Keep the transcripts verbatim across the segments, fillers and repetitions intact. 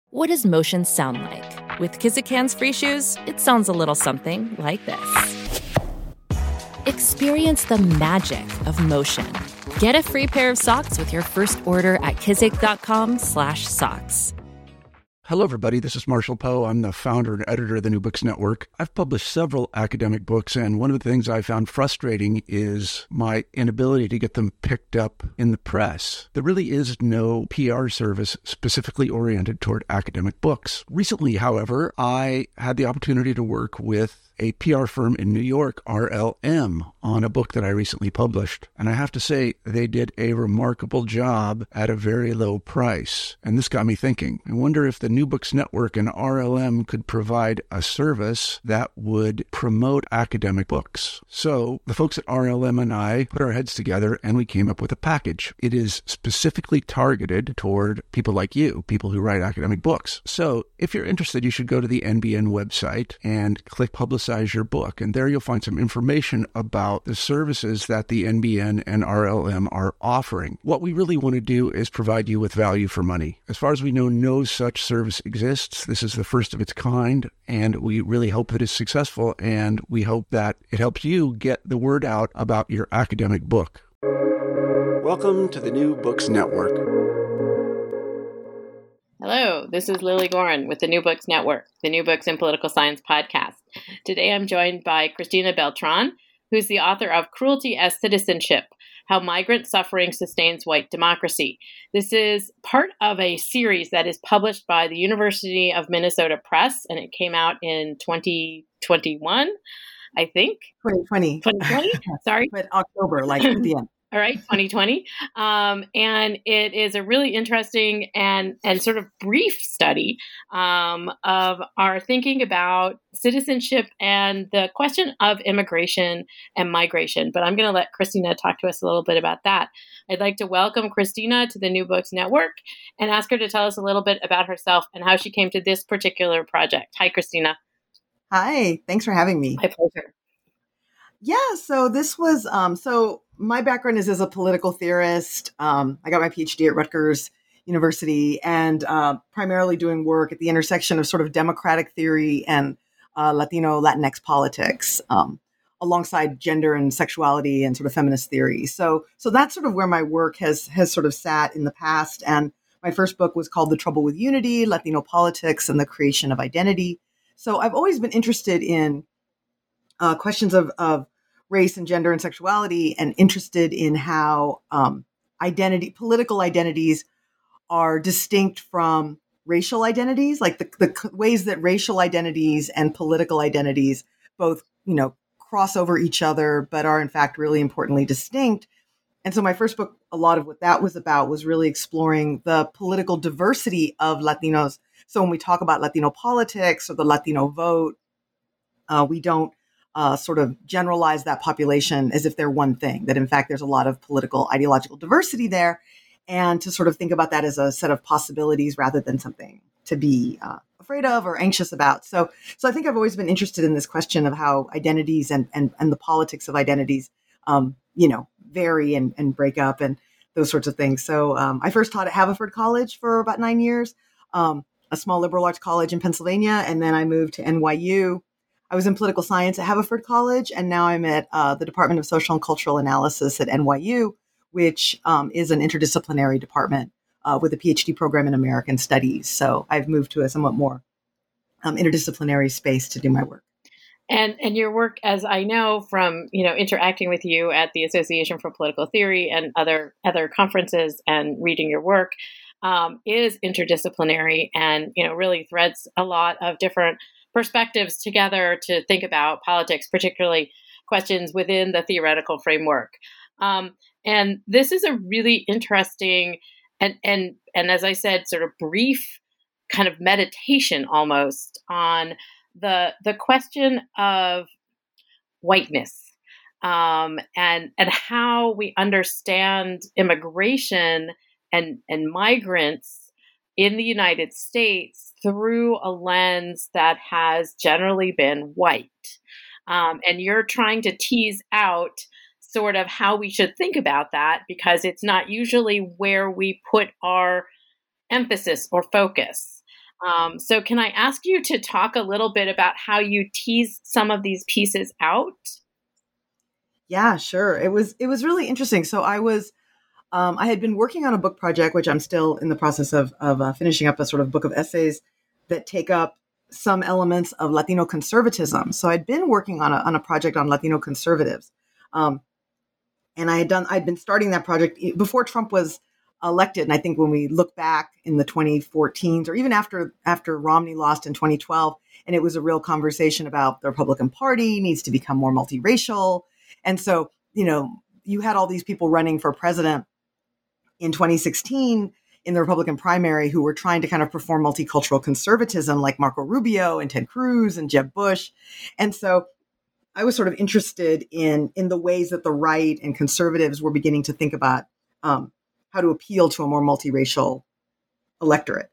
What does motion sound like? With Kizikans free shoes, it sounds a little something like this. Experience the magic of motion. Get a free pair of socks with your first order at kizik.com slash socks. Hello, everybody. This is Marshall Poe. I'm the founder and editor of the New Books Network. I've published several academic books, and one of the things I found frustrating is my inability to get them picked up in the press. There really is no P R service specifically oriented toward academic books. Recently, however, I had the opportunity to work with a P R firm in New York, R L M, on a book that I recently published. And I have to say, they did a remarkable job at a very low price. And this got me thinking. I wonder if the New Books Network and R L M could provide a service that would promote academic books. So the folks at R L M and I put our heads together and we came up with a package. It is specifically targeted toward people like you, people who write academic books. So if you're interested, you should go to the N B N website and click Publicize your book. And there you'll find some information about the services that the N B N and R L M are offering. What we really want to do is provide you with value for money. As far as we know, no such service exists. This is the first of its kind, and we really hope that it's successful, and we hope that it helps you get the word out about your academic book. Welcome to the New Books Network. Hello, this is Lily Goren with the New Books Network, the New Books in Political Science podcast. Today I'm joined by Cristina Beltran, who's the author of Cruelty as Citizenship, How Migrant Suffering Sustains White Democracy. This is part of a series that is published by the University of Minnesota Press, and it came out in twenty twenty-one, I think. twenty twenty. twenty twenty? Sorry. But October, like at the end. All right, twenty twenty. Um, and it is a really interesting and, and sort of brief study um, of our thinking about citizenship and the question of immigration and migration. But I'm going to let Cristina talk to us a little bit about that. I'd like to welcome Cristina to the New Books Network and ask her to tell us a little bit about herself and how she came to this particular project. Hi, Cristina. Hi, thanks for having me. My pleasure. Yeah, so this was, um, so my background is as a political theorist. Um, I got my PhD at Rutgers University and uh, primarily doing work at the intersection of sort of democratic theory and uh, Latino Latinx politics, um, alongside gender and sexuality and sort of feminist theory. So, so that's sort of where my work has has sort of sat in the past. And my first book was called The Trouble with Unity, Latino Politics and the Creation of Identity. So I've always been interested in Uh, questions of, of race and gender and sexuality, and interested in how um, identity, political identities are distinct from racial identities, like the, the ways that racial identities and political identities both, you know, cross over each other, but are in fact really importantly distinct. And so my first book, a lot of what that was about was really exploring the political diversity of Latinos. So when we talk about Latino politics or the Latino vote, uh, we don't Uh, sort of generalize that population as if they're one thing, that in fact there's a lot of political ideological diversity there, and to sort of think about that as a set of possibilities rather than something to be uh, afraid of or anxious about. So so I think I've always been interested in this question of how identities and and, and the politics of identities, um, you know, vary and, and break up and those sorts of things. So um, I first taught at Haverford College for about nine years, um, a small liberal arts college in Pennsylvania, and then I moved to N Y U. I was in political science at Haverford College, and now I'm at uh, the Department of Social and Cultural Analysis at N Y U, which um, is an interdisciplinary department uh, with a PhD program in American Studies. So I've moved to a somewhat more um, interdisciplinary space to do my work. And and your work, as I know from, you know, interacting with you at the Association for Political Theory and other other conferences and reading your work, um, is interdisciplinary and, you know, really threads a lot of different perspectives together to think about politics, particularly questions within the theoretical framework. Um, and this is a really interesting and and and as I said, sort of brief kind of meditation almost on the the question of whiteness um, and and how we understand immigration and and migrants in the United States through a lens that has generally been white. Um, and you're trying to tease out sort of how we should think about that, because it's not usually where we put our emphasis or focus. Um, so can I ask you to talk a little bit about how you teased some of these pieces out? Yeah, sure. It was it was really interesting. So I was um, I had been working on a book project, which I'm still in the process of of uh, finishing up, a sort of book of essays that take up some elements of Latino conservatism. So I'd been working on a on a project on Latino conservatives, um, and I had done I'd been starting that project before Trump was elected. And I think when we look back in the twenty fourteens, or even after after Romney lost in twenty twelve, and it was a real conversation about the Republican Party needs to become more multiracial. And so, you know, you had all these people running for president in twenty sixteen in the Republican primary who were trying to kind of perform multicultural conservatism, like Marco Rubio and Ted Cruz and Jeb Bush. And so I was sort of interested in, in the ways that the right and conservatives were beginning to think about um, how to appeal to a more multiracial electorate.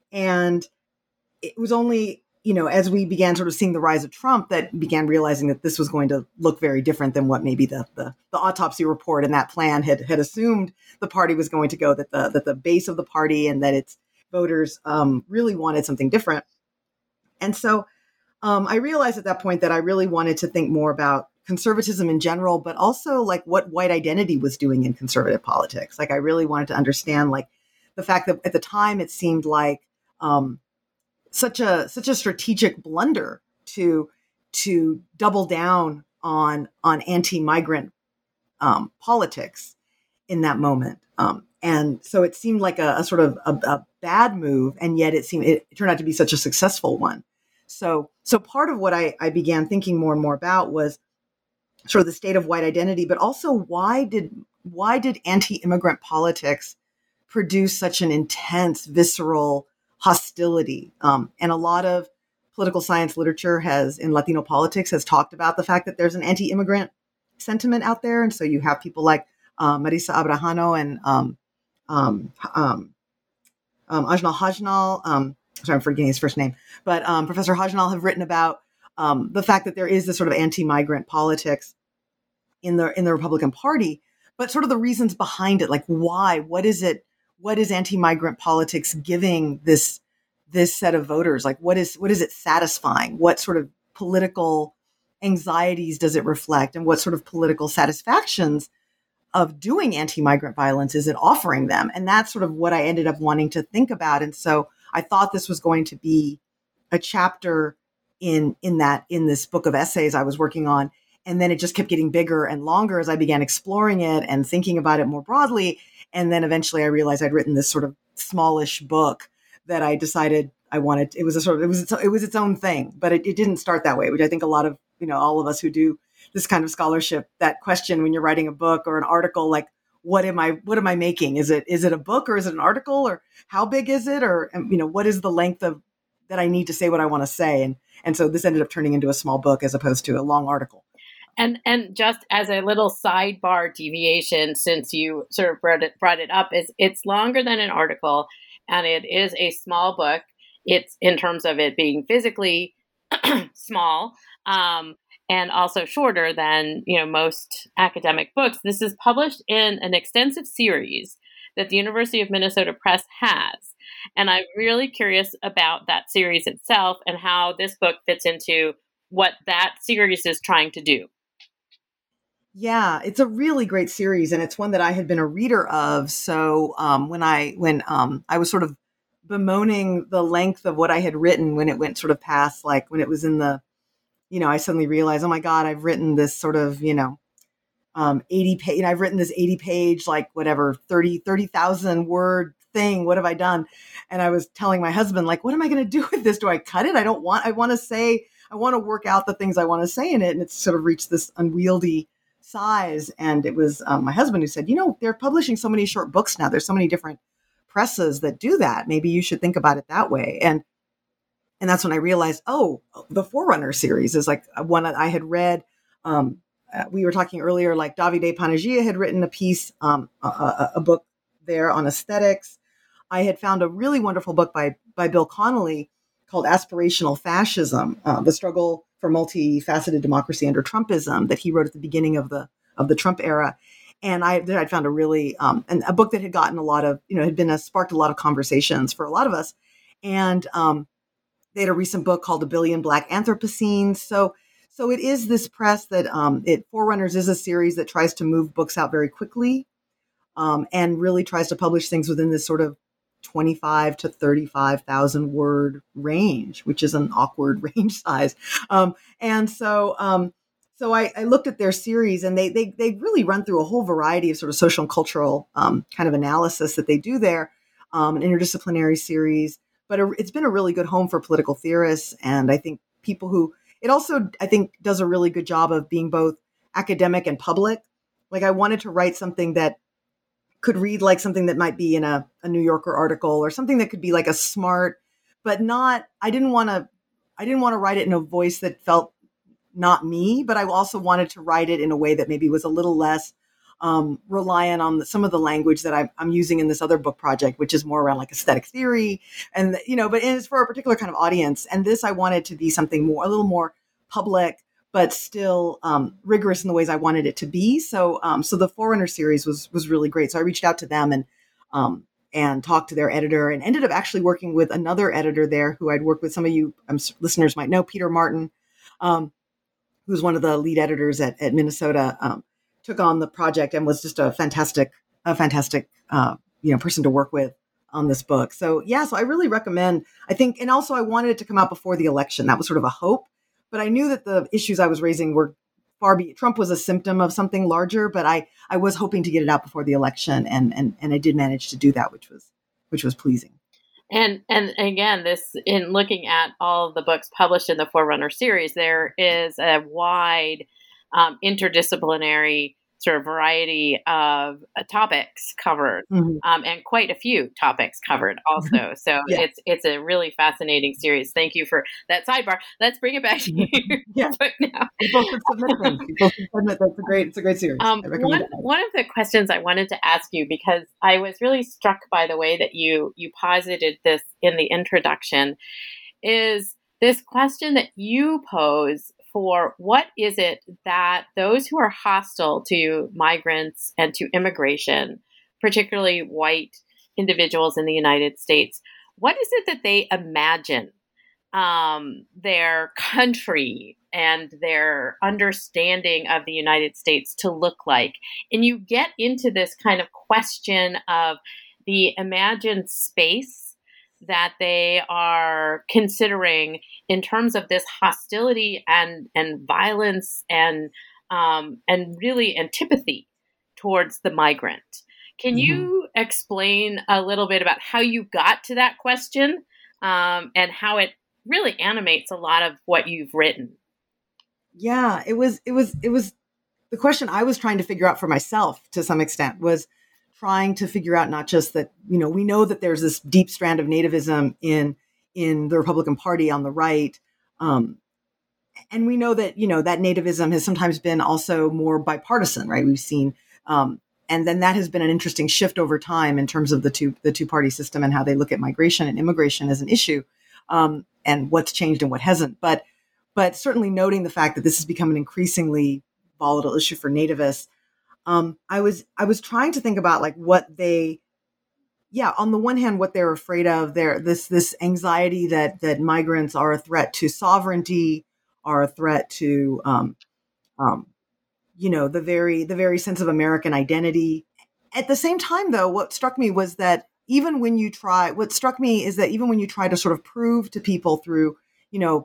And it was only, you know, as we began sort of seeing the rise of Trump, that began realizing that this was going to look very different than what maybe the the, the autopsy report and that plan had had assumed the party was going to go, that the that the base of the party and that its voters um, really wanted something different. And so um, I realized at that point that I really wanted to think more about conservatism in general, but also like what white identity was doing in conservative politics. Like I really wanted to understand like the fact that at the time it seemed like um, such a such a strategic blunder to to double down on on anti-migrant um, politics in that moment. Um, and so it seemed like a, a sort of a, a bad move, and yet it seemed it turned out to be such a successful one. So so part of what I, I began thinking more and more about was sort of the state of white identity, but also why did why did anti-immigrant politics produce such an intense, visceral hostility? Um, and a lot of political science literature has, in Latino politics, has talked about the fact that there's an anti-immigrant sentiment out there. And so you have people like uh, Marisa Abrajano and um, um, um, um, Ajnal Hajnal. Um, sorry, I'm forgetting his first name. But um, Professor Hajnal have written about um, the fact that there is this sort of anti-migrant politics in the in the Republican Party, but sort of the reasons behind it, like why, what is it? What is anti-migrant politics giving this this set of voters? Like, what is what is it satisfying? What sort of political anxieties does it reflect, and what sort of political satisfactions of doing anti-migrant violence is it offering them? And that's sort of what I ended up wanting to think about. And so I thought this was going to be a chapter in in that in this book of essays I was working on. And then it just kept getting bigger and longer as I began exploring it and thinking about it more broadly. And then eventually I realized I'd written this sort of smallish book that I decided I wanted. It was a sort of, it was, it was its own thing, but it, it didn't start that way, which I think a lot of, you know, all of us who do this kind of scholarship, that question when you're writing a book or an article, like, what am I, what am I making? Is it, is it a book or is it an article, or how big is it? Or, you know, what is the length of that I need to say what I want to say? And, and so this ended up turning into a small book as opposed to a long article. And and just as a little sidebar deviation, since you sort of brought it, brought it up, is it's longer than an article, and it is a small book. It's in terms of it being physically small, um, and also shorter than, you know, most academic books. This is published in an extensive series that the University of Minnesota Press has, and I'm really curious about that series itself and how this book fits into what that series is trying to do. Yeah, it's a really great series, and it's one that I had been a reader of. So um, when I when um, I was sort of bemoaning the length of what I had written when it went sort of past, like when it was in the, you know, I suddenly realized, oh my God, I've written this sort of, you know, um, eighty page, you know, I've written this eighty page, like whatever, thirty thousand word thing. What have I done? And I was telling my husband, like, what am I going to do with this? Do I cut it? I don't want, I want to say, I want to work out the things I want to say in it. And it's sort of reached this unwieldy size. And it was um, my husband who said, you know, they're publishing so many short books now. There's so many different presses that do that. Maybe you should think about it that way. And and that's when I realized, oh, the Forerunner series is like one that I had read. Um, uh, we were talking earlier, like Davide Panagia had written a piece, um, a, a, a book there on aesthetics. I had found a really wonderful book by by Bill Connolly called Aspirational Fascism, uh, the struggle for multifaceted democracy under Trumpism, that he wrote at the beginning of the of the Trump era. And I I'd found a really um, and a book that had gotten a lot of, you know, had been a, sparked a lot of conversations for a lot of us. And um, they had a recent book called A Billion Black Anthropocenes. So, so it is this press that um, it Forerunners is a series that tries to move books out very quickly, um, and really tries to publish things within this sort of twenty-five to thirty-five thousand word range, which is an awkward range size. Um, and so, um, so I, I looked at their series, and they, they, they really run through a whole variety of sort of social and cultural um, kind of analysis that they do there, um, an interdisciplinary series. But a, it's been a really good home for political theorists. And I think people who, it also, I think, does a really good job of being both academic and public. Like, I wanted to write something that could read like something that might be in a, a New Yorker article, or something that could be like a smart, but not, I didn't want to, I didn't want to write it in a voice that felt not me, but I also wanted to write it in a way that maybe was a little less um, reliant on the, some of the language that I, I'm using in this other book project, which is more around like aesthetic theory. And, you know, but it's for a particular kind of audience. And this, I wanted to be something more, a little more public, but still um, rigorous in the ways I wanted it to be. So, um, so the Forerunner series was was really great. So I reached out to them and um, and talked to their editor, and ended up actually working with another editor there who I'd worked with. Some of you um, listeners might know, Peter Martin, um, who's one of the lead editors at, at Minnesota, um, took on the project and was just a fantastic, a fantastic uh, you know person to work with on this book. So yeah, so I really recommend. I think, and also I wanted it to come out before the election. That was sort of a hope. But I knew that the issues I was raising were far be Trump was a symptom of something larger, but I, I was hoping to get it out before the election, and, and, and I did manage to do that, which was which was pleasing. And and again, this in looking at all of the books published in the Forerunner series, there is a wide um, interdisciplinary sort of variety of uh, topics covered, mm-hmm. um, and quite a few topics covered also. So yeah. it's it's a really fascinating series. Thank you for that sidebar. Let's bring it back to you. Yeah. But now, people should submit People should submit. That's a great. It's a great series. Um, one it. one of the questions I wanted to ask you, because I was really struck by the way that you you posited this in the introduction, is this question that you pose for what is it that those who are hostile to migrants and to immigration, particularly white individuals in the United States, what is it that they imagine um, their country and their understanding of the United States to look like? And you get into this kind of question of the imagined space that they are considering in terms of this hostility and, and violence and um, and really antipathy towards the migrant. Can mm-hmm. you explain a little bit about how you got to that question um, and how it really animates a lot of what you've written? Yeah, it was it was it was the question I was trying to figure out for myself to some extent, was trying to figure out not just that, you know, we know that there's this deep strand of nativism in in the Republican Party on the right. Um, and we know that, you know, that nativism has sometimes been also more bipartisan, right? We've seen, um, and then that has been an interesting shift over time in terms of the two the two party system and how they look at migration and immigration as an issue, um, and what's changed and what hasn't. But but certainly noting the fact that this has become an increasingly volatile issue for nativists. Um, I was I was trying to think about like what they, yeah, on the one hand, what they're afraid of, their this this anxiety that that migrants are a threat to sovereignty, are a threat to, um, um, you know, the very the very sense of American identity. At the same time, though, what struck me was that even when you try, what struck me is that even when you try to sort of prove to people through, you know,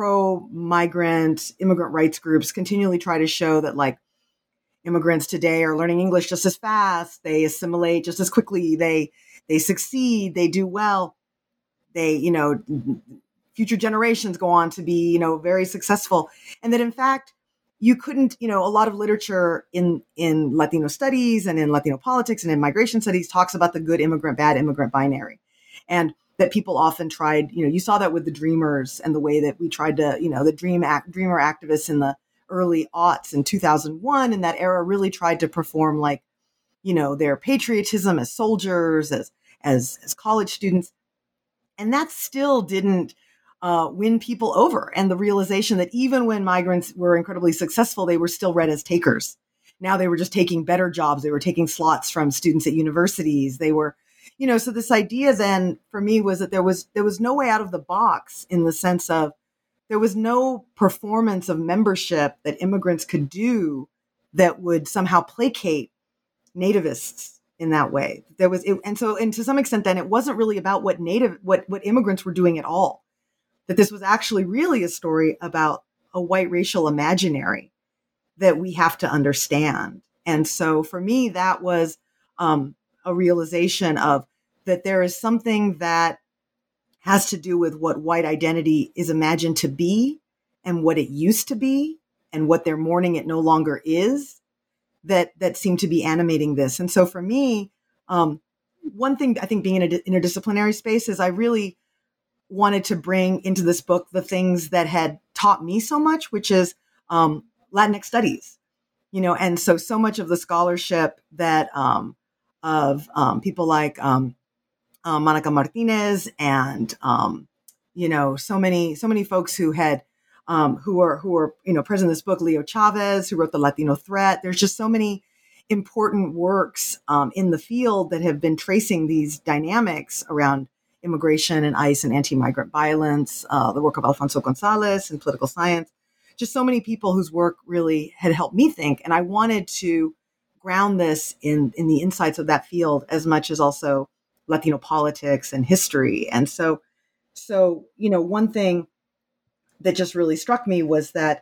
pro-migrant immigrant rights groups continually try to show that like, immigrants today are learning English just as fast. They assimilate just as quickly. They they succeed. They do well. They, you know, future generations go on to be, you know, very successful. And that in fact, you couldn't, you know, a lot of literature in in Latino studies and in Latino politics and in migration studies talks about the good immigrant, bad immigrant binary. And that people often tried, you know, you saw that with the Dreamers and the way that we tried to, you know, the dream act, dreamer activists in the early aughts in two thousand one, and that era really tried to perform like, you know, their patriotism as soldiers, as as as college students, and that still didn't uh, win people over. And the realization that even when migrants were incredibly successful, they were still read as takers. Now they were just taking better jobs. They were taking slots from students at universities. They were, you know, so this idea then for me was that there was there was no way out of the box, in the sense of there was no performance of membership that immigrants could do that would somehow placate nativists in that way. There was, it, and so, and to some extent, then it wasn't really about what native, what what immigrants were doing at all. That this was actually really a story about a white racial imaginary that we have to understand. And so, for me, that was um, a realization of that there is something that has to do with what white identity is imagined to be and what it used to be and what they're mourning it no longer is, that that seem to be animating this. And so for me, um, one thing I think being in an interdisciplinary space is I really wanted to bring into this book the things that had taught me so much, which is um, Latinx studies, you know, and so, so much of the scholarship that um, of um, people like um, uh, Monica Martinez and, um, you know, so many, so many folks who had Um, who are who are you know present in this book, Leo Chavez, who wrote The Latino Threat. There's just so many important works um, in the field that have been tracing these dynamics around immigration and ICE and anti-migrant violence. Uh, the work of Alfonso Gonzalez in political science. Just so many people whose work really had helped me think, and I wanted to ground this in in the insights of that field as much as also Latino politics and history. And so, so you know, one thing that just really struck me was that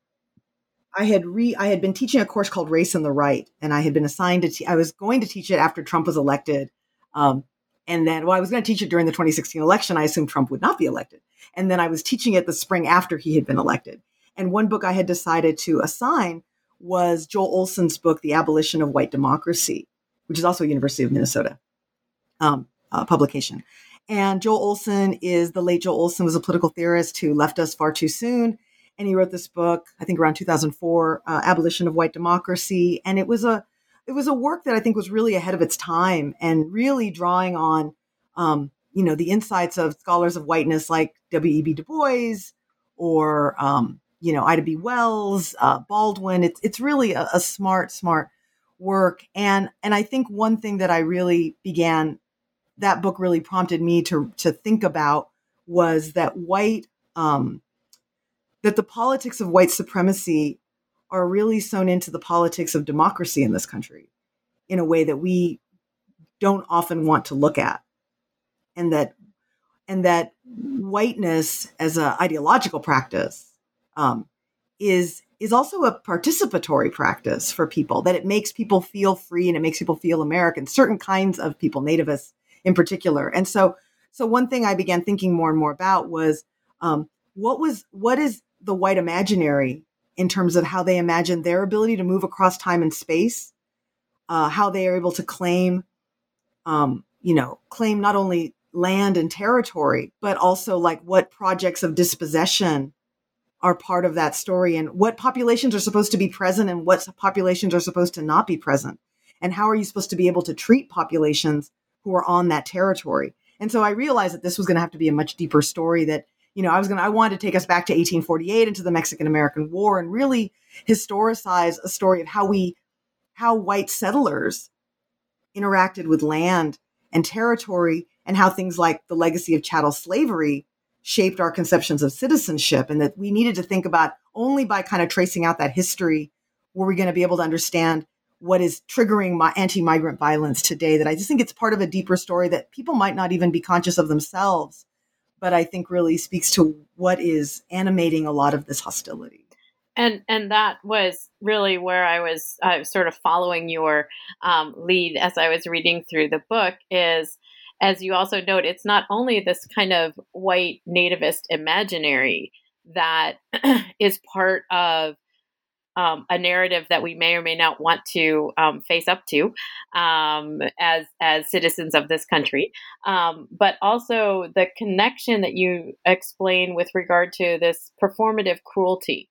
I had re I had been teaching a course called Race and the Right, and I had been assigned to te- I was going to teach it after Trump was elected, um, and then well I was going to teach it during the twenty sixteen election. I assumed Trump would not be elected, and then I was teaching it the spring after he had been elected. And one book I had decided to assign was Joel Olson's book, The Abolition of White Democracy, which is also a University of Minnesota um, uh, publication. And Joel Olson is the late Joel Olson was a political theorist who left us far too soon. And he wrote this book, I think around two thousand four, uh, Abolition of White Democracy. And it was a, it was a work that I think was really ahead of its time and really drawing on, um, you know, the insights of scholars of whiteness like W E B Du Bois or, um, you know, Ida B. Wells, uh, Baldwin. It's, it's really a, a smart, smart work. And, and I think one thing that I really began that book really prompted me to to think about was that white, um, that the politics of white supremacy are really sewn into the politics of democracy in this country in a way that we don't often want to look at. And that, and that whiteness as an ideological practice um, is, is also a participatory practice for people, that it makes people feel free and it makes people feel American, certain kinds of people, nativists in particular. And so, so one thing I began thinking more and more about was um, what was, what is the white imaginary in terms of how they imagine their ability to move across time and space, uh, how they are able to claim, um, you know, claim not only land and territory, but also like what projects of dispossession are part of that story and what populations are supposed to be present and what populations are supposed to not be present. And how are you supposed to be able to treat populations who are on that territory? And so I realized that this was going to have to be a much deeper story, that, you know, I was going to, I wanted to take us back to eighteen forty-eight into the Mexican-American War and really historicize a story of how we, how white settlers interacted with land and territory and how things like the legacy of chattel slavery shaped our conceptions of citizenship, and that we needed to think about only by kind of tracing out that history were we going to be able to understand what is triggering my anti-migrant violence today. That I just think it's part of a deeper story that people might not even be conscious of themselves, but I think really speaks to what is animating a lot of this hostility. And and that was really where I was uh, sort of following your um, lead as I was reading through the book is, as you also note, it's not only this kind of white nativist imaginary that is part of um, a narrative that we may or may not want to um, face up to um, as as citizens of this country, um, but also the connection that you explain with regard to this performative cruelty.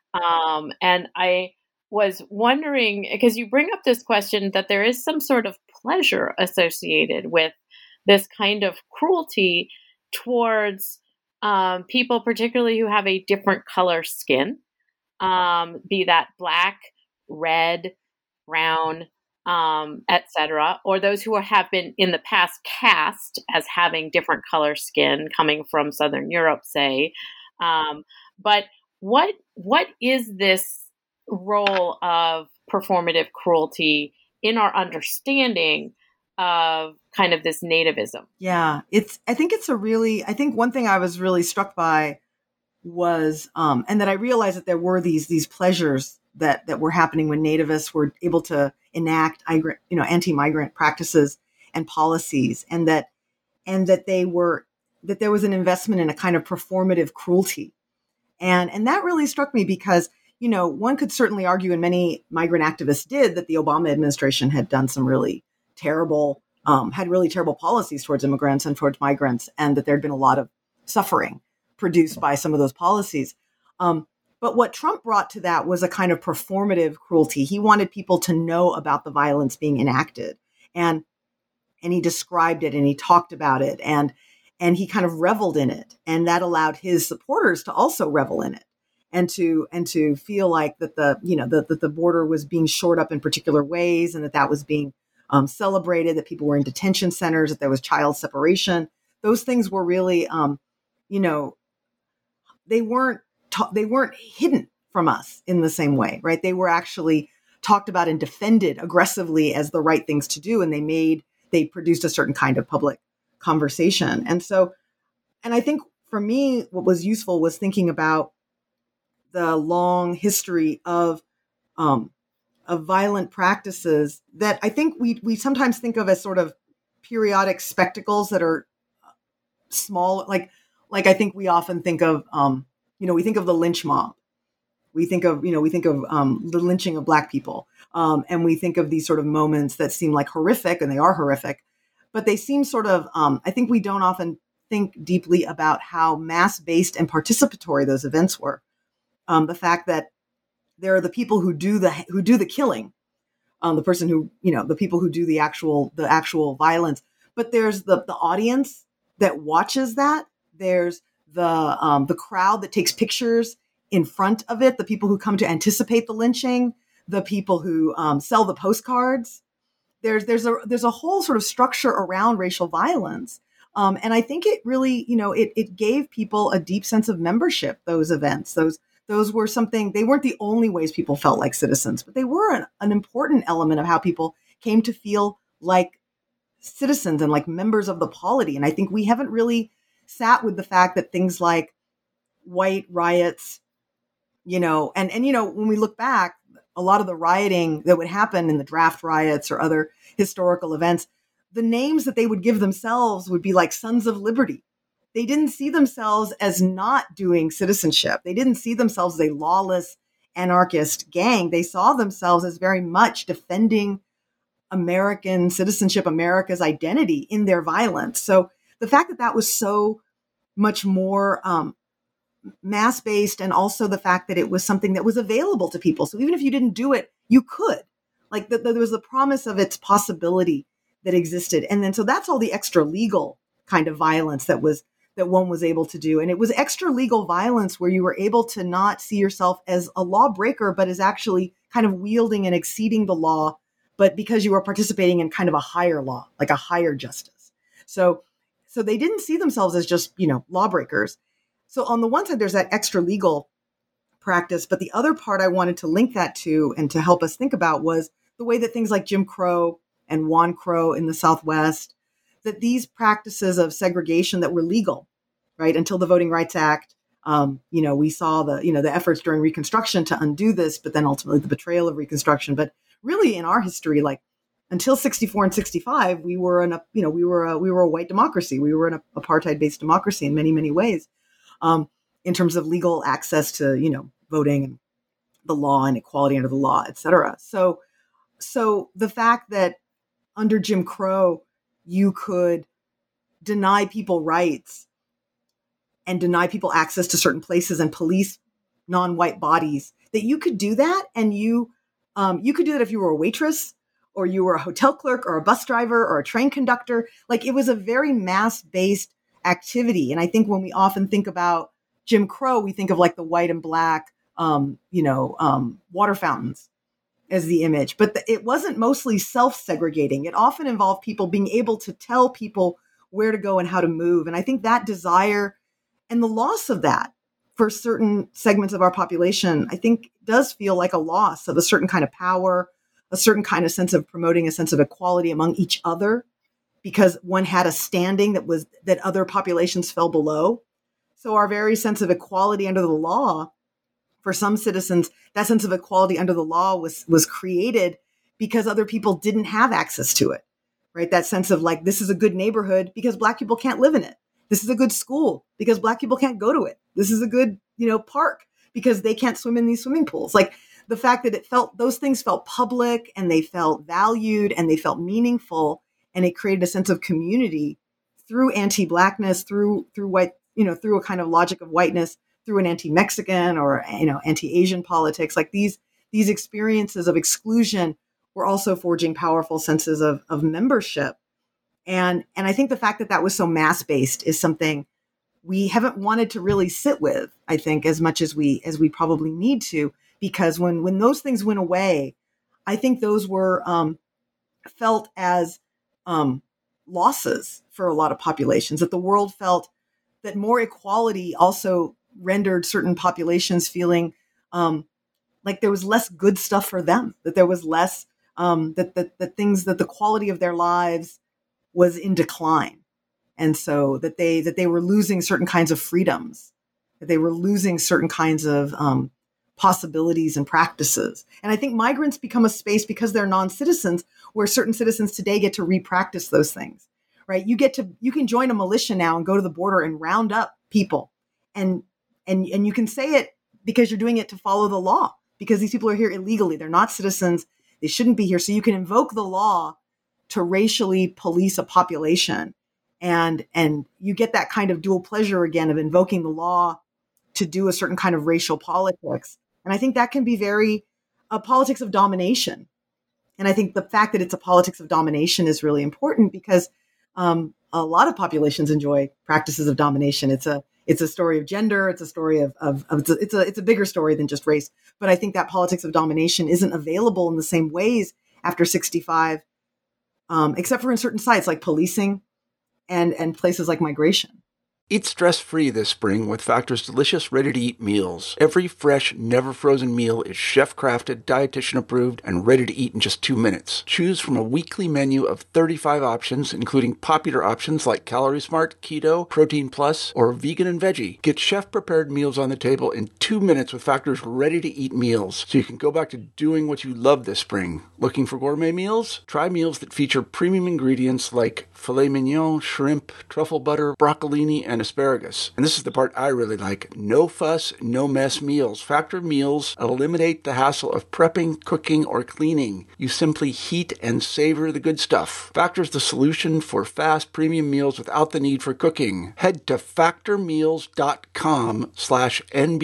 Um, and I was wondering, because you bring up this question that there is some sort of pleasure associated with this kind of cruelty towards um, people, particularly who have a different color skin, um, be that black, red, brown, um, et cetera, or those who have been in the past cast as having different color skin coming from Southern Europe, say. Um, but what what is this role of performative cruelty in our understanding of kind of this nativism? Yeah, it's, I think it's a really, I think one thing I was really struck by was, um, and that I realized that there were these, these pleasures that, that were happening when nativists were able to enact, you know, anti-migrant practices and policies, and that, and that they were, that there was an investment in a kind of performative cruelty. And, and that really struck me because, you know, one could certainly argue, and many migrant activists did, that the Obama administration had done some really terrible, um, had really terrible policies towards immigrants and towards migrants, and that there'd been a lot of suffering produced by some of those policies. Um, but what Trump brought to that was a kind of performative cruelty. He wanted people to know about the violence being enacted, and and he described it and he talked about it, and and he kind of reveled in it, and that allowed his supporters to also revel in it, and to and to feel like that the you know that the, the border was being shored up in particular ways, and that that was being um, celebrated, that people were in detention centers, that there was child separation. Those things were really, um, you know, they weren't ta- they weren't hidden from us in the same way, right? They were actually talked about and defended aggressively as the right things to do, and they made they produced a certain kind of public conversation. And so, and I think for me, what was useful was thinking about the long history of um, of violent practices that I think we we sometimes think of as sort of periodic spectacles that are small. Like like I think we often think of um, you know we think of the lynch mob. We think of you know we think of um, the lynching of Black people, um, and we think of these sort of moments that seem like horrific, and they are horrific, but they seem sort of um, I think we don't often think deeply about how mass-based and participatory those events were. Um, the fact that there are the people who do the who do the killing, um, the person who you know the people who do the actual the actual violence, but there's the the audience that watches that. There's the um, the crowd that takes pictures in front of it, the people who come to anticipate the lynching, the people who um, sell the postcards. There's there's a there's a whole sort of structure around racial violence, um, and I think it really you know it it gave people a deep sense of membership. Those events, those. Those were something, they weren't the only ways people felt like citizens, but they were an, an important element of how people came to feel like citizens and like members of the polity. And I think we haven't really sat with the fact that things like white riots, you know, and, and, you know, when we look back, a lot of the rioting that would happen in the draft riots or other historical events, the names that they would give themselves would be like Sons of Liberty. They didn't see themselves as not doing citizenship. They didn't see themselves as a lawless anarchist gang. They saw themselves as very much defending American citizenship, America's identity in their violence. So the fact that that was so much more um, mass-based, and also the fact that it was something that was available to people. So even if you didn't do it, you could. Like the, the, there was the promise of its possibility that existed. And then so that's all the extra legal kind of violence that was that one was able to do. And it was extra legal violence where you were able to not see yourself as a lawbreaker, but as actually kind of wielding and exceeding the law, but because you were participating in kind of a higher law, like a higher justice. So, so they didn't see themselves as just, you know, lawbreakers. So on the one side, there's that extra legal practice, but the other part I wanted to link that to and to help us think about was the way that things like Jim Crow and Juan Crow in the Southwest, that these practices of segregation that were legal, right, until the Voting Rights Act, um, you know, we saw the, you know, the efforts during Reconstruction to undo this, but then ultimately the betrayal of Reconstruction. But really in our history, like until sixty-four and sixty-five, we were in a, you know, we were a, we were a white democracy. We were an apartheid-based democracy in many, many ways, um, in terms of legal access to, you know, voting and the law and equality under the law, et cetera. So, so the fact that under Jim Crow, you could deny people rights and deny people access to certain places and police non-white bodies, that you could do that. And you, um, you could do that if you were a waitress or you were a hotel clerk or a bus driver or a train conductor. Like it was a very mass-based activity. And I think when we often think about Jim Crow, we think of like the white and black, um, you know, um, water fountains as the image, but the, it wasn't mostly self-segregating. It often involved people being able to tell people where to go and how to move. And I think that desire and the loss of that for certain segments of our population, I think does feel like a loss of a certain kind of power, a certain kind of sense of promoting a sense of equality among each other, because one had a standing that was that other populations fell below. So our very sense of equality under the law, for some citizens, that sense of equality under the law was was created because other people didn't have access to it, right? That sense of like, this is a good neighborhood because Black people can't live in it. This is a good school because Black people can't go to it. This is a good, you know, park because they can't swim in these swimming pools. Like the fact that it felt, those things felt public and they felt valued and they felt meaningful, and it created a sense of community through anti-Blackness, through through white, you know, through a kind of logic of whiteness, through an anti-Mexican or, you know, anti-Asian politics. Like these these experiences of exclusion were also forging powerful senses of of membership. And and I think the fact that that was so mass-based is something we haven't wanted to really sit with, I think, as much as we as we probably need to, because when when those things went away, I think those were um, felt as um, losses for a lot of populations, that the world felt that more equality also rendered certain populations feeling um, like there was less good stuff for them, that there was less, um, that, that, that things, that the quality of their lives was in decline. And so that they, that they were losing certain kinds of freedoms, that they were losing certain kinds of um, possibilities and practices. And I think migrants become a space, because they're non-citizens, where certain citizens today get to re-practice those things, right? You get to, you can join a militia now and go to the border and round up people. And, and, and you can say it because you're doing it to follow the law, because these people are here illegally. They're not citizens. They shouldn't be here. So you can invoke the law to racially police a population. And, and you get that kind of dual pleasure again of invoking the law to do a certain kind of racial politics. And I think that can be very a politics of domination. And I think the fact that it's a politics of domination is really important, because um, a lot of populations enjoy practices of domination. It's a it's a story of gender. It's a story of, of, of it's, a, it's a it's a bigger story than just race. But I think that politics of domination isn't available in the same ways after sixty-five, um, except for in certain sites like policing and and places like migration. Eat stress-free this spring with Factor's delicious, ready-to-eat meals. Every fresh, never-frozen meal is chef-crafted, dietitian-approved, and ready to eat in just two minutes. Choose from a weekly menu of thirty-five options, including popular options like Calorie Smart, Keto, Protein Plus, or Vegan and Veggie. Get chef-prepared meals on the table in two minutes with Factor's ready-to-eat meals, so you can go back to doing what you love this spring. Looking for gourmet meals? Try meals that feature premium ingredients like filet mignon, shrimp, truffle butter, broccolini, and asparagus. And this is the part I really like. No fuss, no mess meals. Factor meals eliminate the hassle of prepping, cooking, or cleaning. You simply heat and savor the good stuff. Factor's the solution for fast premium meals without the need for cooking. Head to factormeals.com slash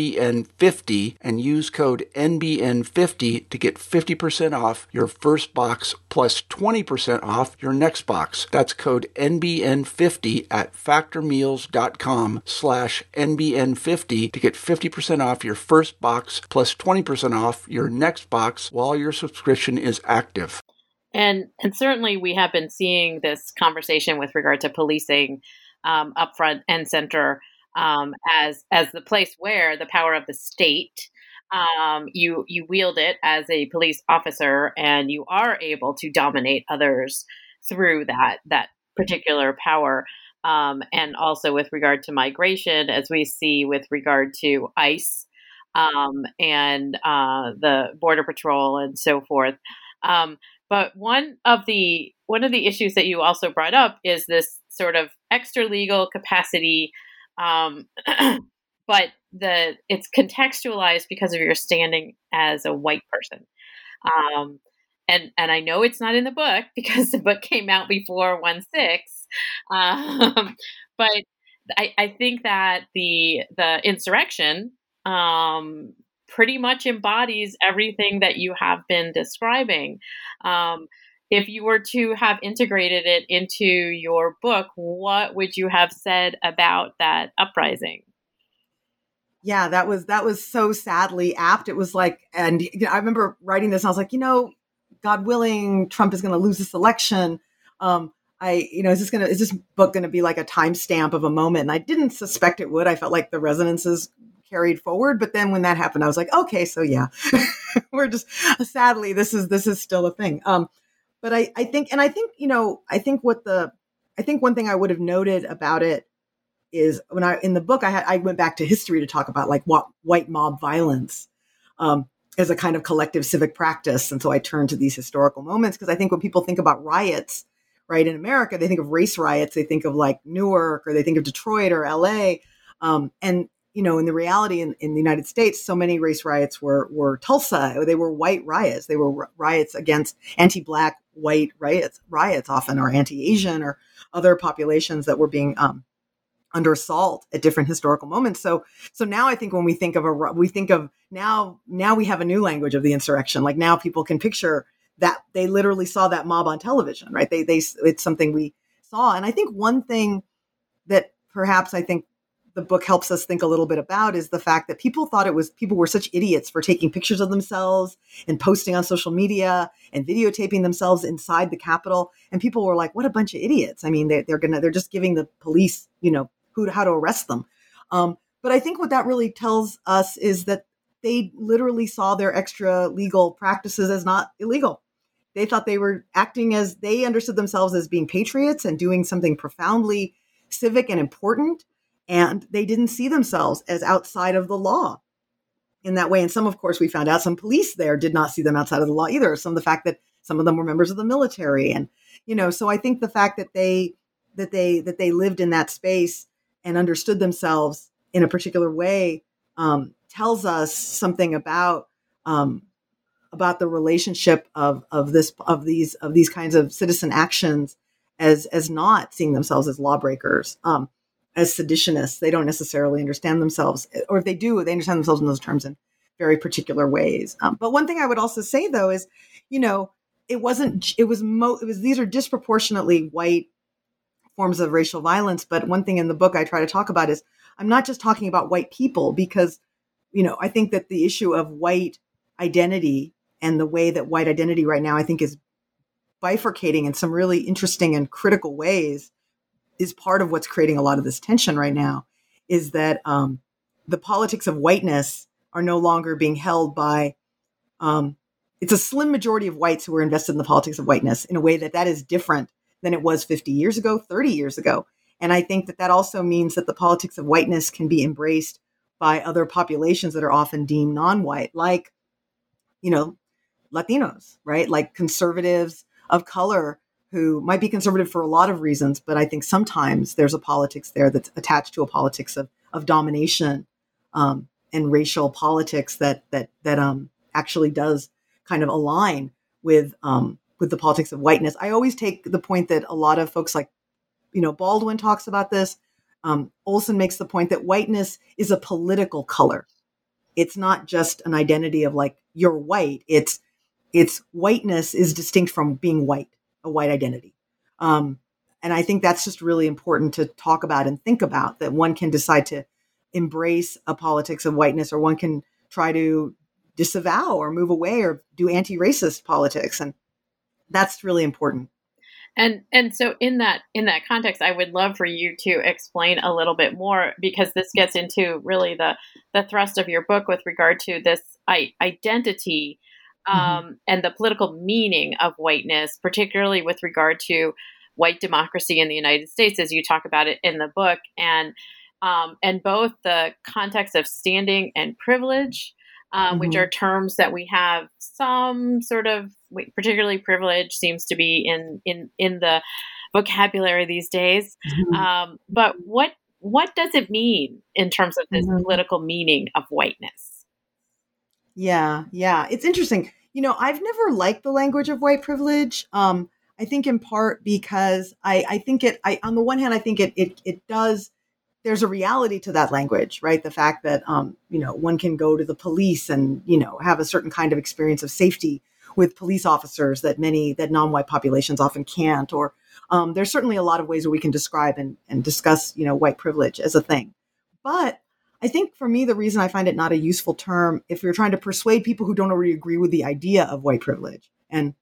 NBN50 and use code N B N fifty to get fifty percent off your first box plus twenty percent off your next box. That's code N B N fifty at factormeals.com slash N B N fifty to get fifty percent off your first box plus twenty percent off your next box while your subscription is active. And and certainly we have been seeing this conversation with regard to policing um, up front and center um, as as the place where the power of the state, um, you you wield it as a police officer, and you are able to dominate others through that that particular power. Um, and also with regard to migration, as we see with regard to ICE um, and uh, the Border Patrol and so forth. Um, but one of the one of the issues that you also brought up is this sort of extra legal capacity, um, but the it's contextualized because of your standing as a white person. Um, and and I know it's not in the book because the book came out before one six. Um, but I, I think that the the insurrection um, pretty much embodies everything that you have been describing. Um, if you were to have integrated it into your book, what would you have said about that uprising? Yeah, that was that was so sadly apt. It was like, and you know, I remember writing this, and I was like, you know, God willing, Trump is going to lose this election. Um, I, you know, is this going to is this book going to be like a timestamp of a moment? And I didn't suspect it would. I felt like the resonances carried forward, but then when that happened, I was like, okay, so yeah, we're just sadly this is this is still a thing. Um, but I I think, and I think you know, I think what the I think one thing I would have noted about it is when I, in the book, I had, I went back to history to talk about like what white mob violence, um, as a kind of collective civic practice. And so I turned to these historical moments because I think when people think about riots, right, in America, they think of race riots, they think of like Newark or they think of Detroit or L A. Um, and, you know, in the reality in, in the United States, so many race riots were, were Tulsa. They were white riots. They were riots against anti-Black white riots, riots often, or anti-Asian or other populations that were being, um, under assault at different historical moments. So, so now I think when we think of a, we think of now, now we have a new language of the insurrection. Like now people can picture that they literally saw that mob on television, right? They, they, it's something we saw. And I think one thing that perhaps I think the book helps us think a little bit about is the fact that people thought it was, people were such idiots for taking pictures of themselves and posting on social media and videotaping themselves inside the Capitol. And people were like, what a bunch of idiots. I mean, they, they're going to, they're just giving the police, you know, who, how to arrest them. Um, but I think what that really tells us is that they literally saw their extra legal practices as not illegal. They thought they were acting as, they understood themselves as being patriots and doing something profoundly civic and important. And they didn't see themselves as outside of the law in that way. And some, of course, we found out some police there did not see them outside of the law either. Some of the fact that some of them were members of the military. And, you know, so I think the fact that they, that they, that they lived in that space and understood themselves in a particular way, um, tells us something about, um, about the relationship of, of this, of these, of these kinds of citizen actions as, as not seeing themselves as lawbreakers, um, as seditionists. They don't necessarily understand themselves, or if they do, they understand themselves in those terms in very particular ways. Um, but one thing I would also say though, is, you know, it wasn't, it was, mo- it was, these are disproportionately white forms of racial violence. But one thing in the book I try to talk about is I'm not just talking about white people because, you know, I think that the issue of white identity and the way that white identity right now, I think is bifurcating in some really interesting and critical ways is part of what's creating a lot of this tension right now is that, um, the politics of whiteness are no longer being held by, um, it's a slim majority of whites who are invested in the politics of whiteness in a way that that is different than it was fifty years ago, thirty years ago. And I think that that also means that the politics of whiteness can be embraced by other populations that are often deemed non-white, like, you know, Latinos, right? Like conservatives of color who might be conservative for a lot of reasons, but I think sometimes there's a politics there that's attached to a politics of, of domination, um, and racial politics that, that, that, um, actually does kind of align with, um, with the politics of whiteness. I always take the point that a lot of folks like, you know, Baldwin talks about this. Um, Olson makes the point that whiteness is a political color. It's not just an identity of like, you're white. It's, it's whiteness is distinct from being white, a white identity. Um, and I think that's just really important to talk about and think about, that one can decide to embrace a politics of whiteness, or one can try to disavow or move away or do anti-racist politics. And that's really important. And and so in that in that context, I would love for you to explain a little bit more, because this gets into really the the thrust of your book with regard to this I- identity um, mm-hmm. and the political meaning of whiteness, particularly with regard to white democracy in the United States, as you talk about it in the book, and um, and both the context of standing and privilege. Um, mm-hmm. Which are terms that we have some sort of, particularly privilege seems to be in, in, in the vocabulary these days. Mm-hmm. Um, but what, what does it mean in terms of this mm-hmm. political meaning of whiteness? Yeah. Yeah. It's interesting. You know, I've never liked the language of white privilege. Um, I think in part because I, I think it, I, on the one hand, I think it, it, it does, there's a reality to that language, right? The fact that, um, you know, one can go to the police and, you know, have a certain kind of experience of safety with police officers that many, that non-white populations often can't. Or um, there's certainly a lot of ways where we can describe and, and discuss, you know, white privilege as a thing. But I think for me, the reason I find it not a useful term, if you're trying to persuade people who don't already agree with the idea of white privilege, and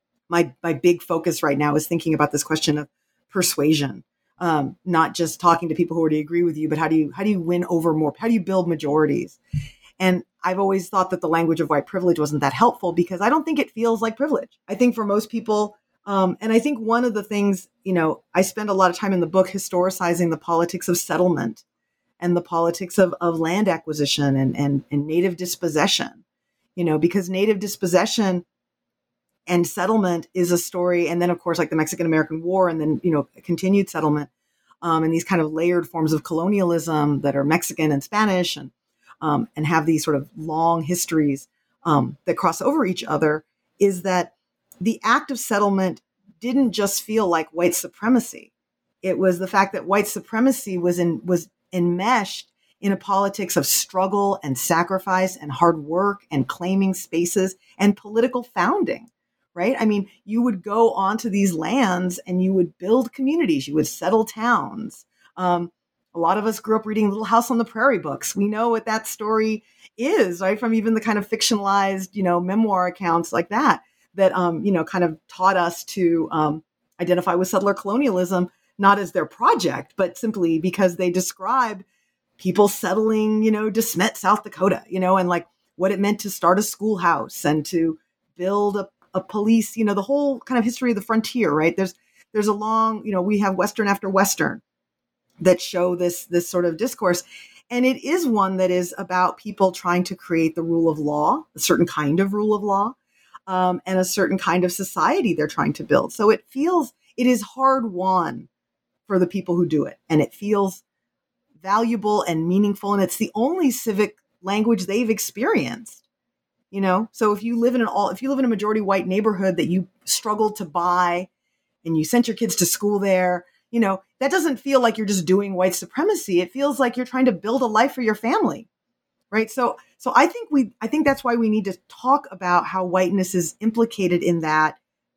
my my big focus right now is thinking about this question of persuasion, um, not just talking to people who already agree with you, but how do you how do you win over more? How do you build majorities? And I've always thought that the language of white privilege wasn't that helpful because I don't think it feels like privilege. I think for most people, um, and I think one of the things, you know, I spend a lot of time in the book historicizing the politics of settlement and the politics of, of land acquisition and, and, and native dispossession, you know, because native dispossession and settlement is a story. And then, of course, like the Mexican-American War and then, you know, continued settlement um, and these kind of layered forms of colonialism that are Mexican and Spanish and um, and have these sort of long histories um, that cross over each other is that the act of settlement didn't just feel like white supremacy. It was the fact that white supremacy was in was enmeshed in a politics of struggle and sacrifice and hard work and claiming spaces and political founding, right? I mean, you would go onto these lands and you would build communities, you would settle towns. Um, a lot of us grew up reading Little House on the Prairie books. We know what that story is, right? From even the kind of fictionalized, you know, memoir accounts like that, that, um, you know, kind of taught us to um, identify with settler colonialism, not as their project, but simply because they described people settling, you know, DeSmet, South Dakota, you know, and like what it meant to start a schoolhouse and to build a, a police, you know, the whole kind of history of the frontier, right? There's, there's a long, you know, we have Western after Western that show this, this sort of discourse. And it is one that is about people trying to create the rule of law, a certain kind of rule of law, um, and a certain kind of society they're trying to build. So it feels, it is hard won for the people who do it. And it feels valuable and meaningful. And it's the only civic language they've experienced, you know? So if you live in an all, if you live in a majority white neighborhood that you struggled to buy and you sent your kids to school there, you know, that doesn't feel like you're just doing white supremacy. It feels like you're trying to build a life for your family. Right. So, so I think we, I think that's why we need to talk about how whiteness is implicated in that,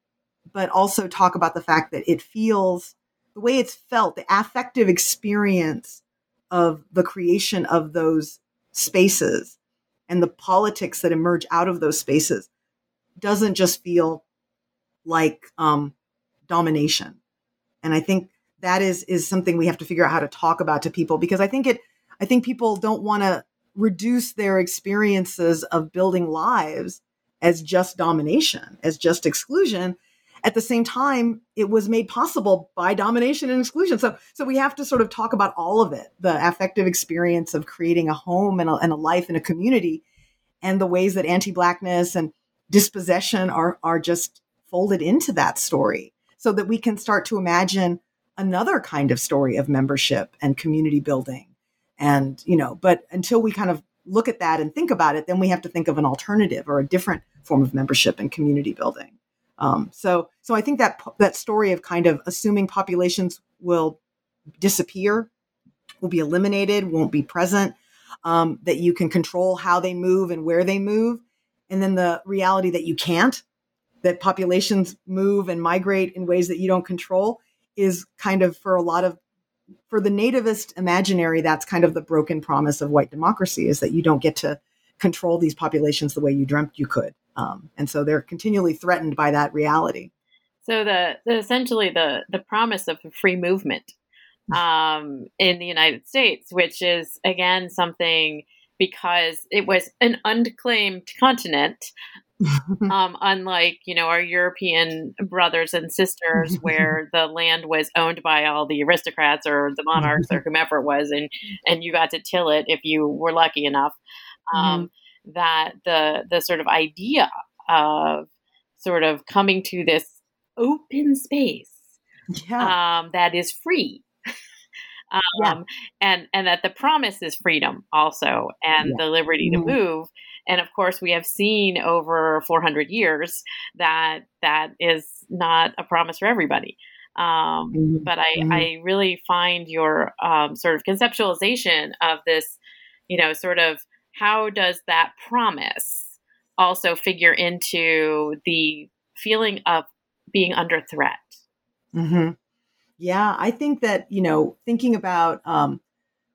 but also talk about the fact that it feels the way it's felt, the affective experience of the creation of those spaces and the politics that emerge out of those spaces doesn't just feel like um, domination. And I think that is, is something we have to figure out how to talk about to people, because I think it, I think people don't want to reduce their experiences of building lives as just domination, as just exclusion. At the same time, it was made possible by domination and exclusion. So, so we have to sort of talk about all of it, the affective experience of creating a home and a, and a life in a community, and the ways that anti-Blackness and dispossession are, are just folded into that story, so that we can start to imagine another kind of story of membership and community building. And, you know, but until we kind of look at that and think about it, then we have to think of an alternative or a different form of membership and community building. Um, so, so I think that that story of kind of assuming populations will disappear, will be eliminated, won't be present, um, that you can control how they move and where they move, and then the reality that you can't, that populations move and migrate in ways that you don't control, is kind of, for a lot of, for the nativist imaginary, that's kind of the broken promise of white democracy, is that you don't get to control these populations the way you dreamt you could. Um, and so they're continually threatened by that reality. So the, the essentially the the promise of free movement um, in the United States, which is again something, because it was an unclaimed continent, um, unlike, you know, our European brothers and sisters, where the land was owned by all the aristocrats or the monarchs or whomever it was, and and you got to till it if you were lucky enough. Um, mm-hmm. That the the sort of idea of sort of coming to this open space, yeah. um, that is free. um, yeah. and, and that the promise is freedom also, and yeah. the liberty mm-hmm. to move. And of course, we have seen over four hundred years that that is not a promise for everybody. Um, mm-hmm. But I, mm-hmm. I really find your um, sort of conceptualization of this, you know, sort of, how does that promise also figure into the feeling of being under threat? Mm-hmm. Yeah, I think that, you know, thinking about um,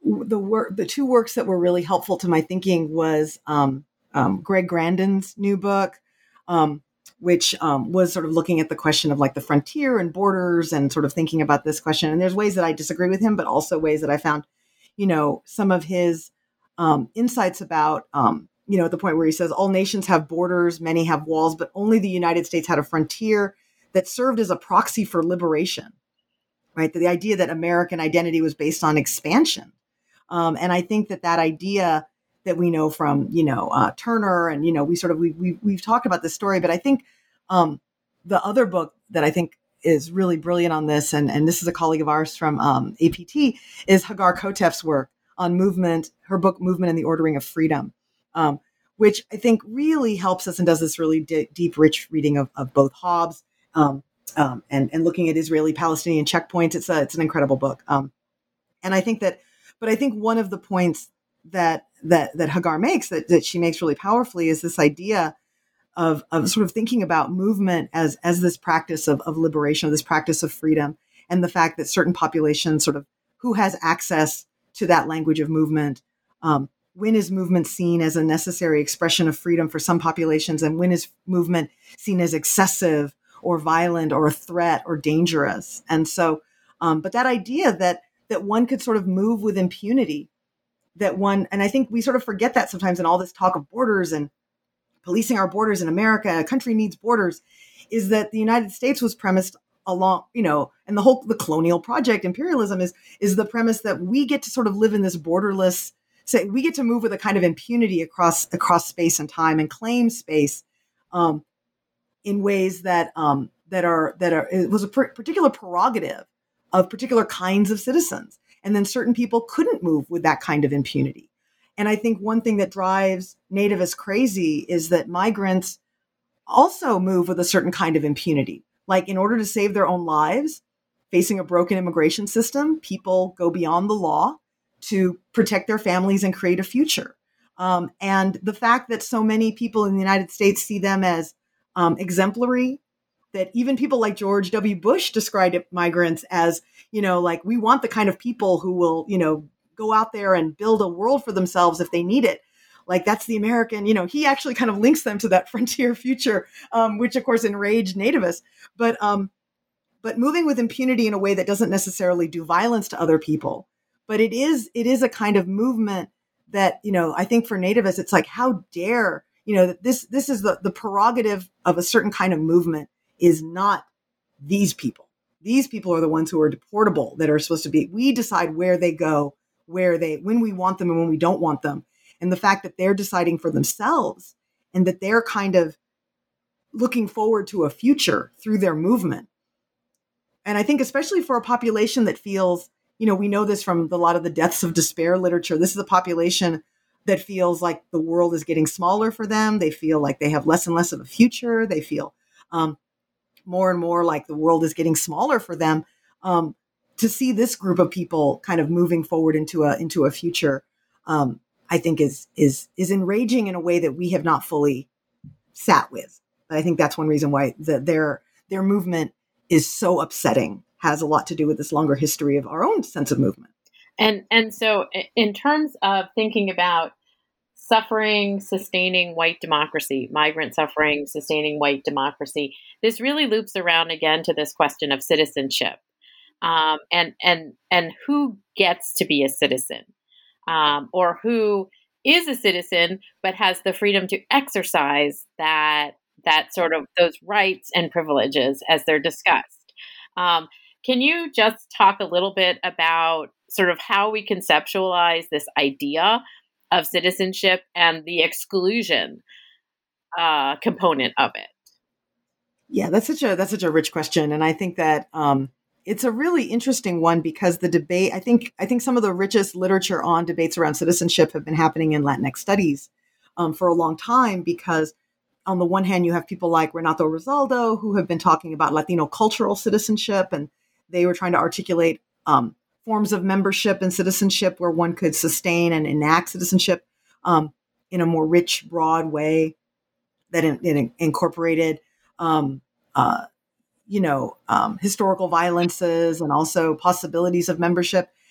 the work, the two works that were really helpful to my thinking was um, um, Greg Grandin's new book, um, which um, was sort of looking at the question of like the frontier and borders and sort of thinking about this question. And there's ways that I disagree with him, but also ways that I found, you know, some of his um, insights about, um, you know, at the point where he says all nations have borders, many have walls, but only the United States had a frontier that served as a proxy for liberation, right? The idea that American identity was based on expansion. Um, and I think that that idea that we know from, you know, uh, Turner and, you know, we sort of, we, we, we've talked about this story, but I think um, the other book that I think is really brilliant on this, and, and this is a colleague of ours from um, A P T, is Hagar Kotev's work on movement, her book, Movement and the Ordering of Freedom, um, which I think really helps us and does this really d- deep, rich reading of, of both Hobbes um, um, and, and looking at Israeli-Palestinian checkpoints. It's a, it's an incredible book. Um, and I think that, but I think one of the points that that that Hagar makes, that, that she makes really powerfully, is this idea of of sort of thinking about movement as as this practice of, of liberation, of this practice of freedom, and the fact that certain populations sort of who has access to that language of movement, um, when is movement seen as a necessary expression of freedom for some populations, and when is movement seen as excessive or violent or a threat or dangerous? And so, um, but that idea that that one could sort of move with impunity, that one, and I think we sort of forget that sometimes in all this talk of borders and policing our borders in America, a country needs borders, is that the United States was premised along, you know, and the whole, the colonial project, imperialism is, is the premise that we get to sort of live in this borderless, say, we get to move with a kind of impunity across, across space and time and claim space um, in ways that, um, that are, that are, it was a per- particular prerogative of particular kinds of citizens. And then certain people couldn't move with that kind of impunity. And I think one thing that drives nativists crazy is that migrants also move with a certain kind of impunity. Like, in order to save their own lives, facing a broken immigration system, people go beyond the law to protect their families and create a future. Um, and the fact that so many people in the United States see them as um, exemplary, that even people like George W. Bush described migrants as, you know, like, we want the kind of people who will, you know, go out there and build a world for themselves if they need it. Like, that's the American, you know, he actually kind of links them to that frontier future, um, which of course enraged nativists. But, um, but moving with impunity in a way that doesn't necessarily do violence to other people. But it is, it is a kind of movement that, you know, I think for nativists, it's like, how dare, you know, this, this is the, the prerogative of a certain kind of movement is not these people. These people are the ones who are deportable, that are supposed to be, we decide where they go, where they, when we want them and when we don't want them. And the fact that they're deciding for themselves and that they're kind of looking forward to a future through their movement. And I think especially for a population that feels, you know, we know this from the, a lot of the deaths of despair literature. This is a population that feels like the world is getting smaller for them. They feel like they have less and less of a future. They feel, um, more and more like the world is getting smaller for them. Um, to see this group of people kind of moving forward into a into a future, um, I think is is is enraging in a way that we have not fully sat with. But I think that's one reason why the, their their movement is so upsetting. Has a lot to do with this longer history of our own sense of movement. And and so, in terms of thinking about suffering, sustaining white democracy, migrant suffering, sustaining white democracy, this really loops around again to this question of citizenship, um, and and and who gets to be a citizen, um, or who is a citizen but has the freedom to exercise that that sort of those rights and privileges as they're discussed. Um, can you just talk a little bit about sort of how we conceptualize this idea of citizenship and the exclusion uh, component of it? Yeah, that's such a that's such a rich question, and I think that um, it's a really interesting one because the debate. I think I think some of the richest literature on debates around citizenship have been happening in Latinx studies um, for a long time. Because on the one hand, you have people like Renato Rosaldo who have been talking about Latino cultural citizenship, and they were trying to articulate um, forms of membership and citizenship where one could sustain and enact citizenship um, in a more rich, broad way that in, in incorporated, um, uh, you know, um, historical violences and also possibilities of membership.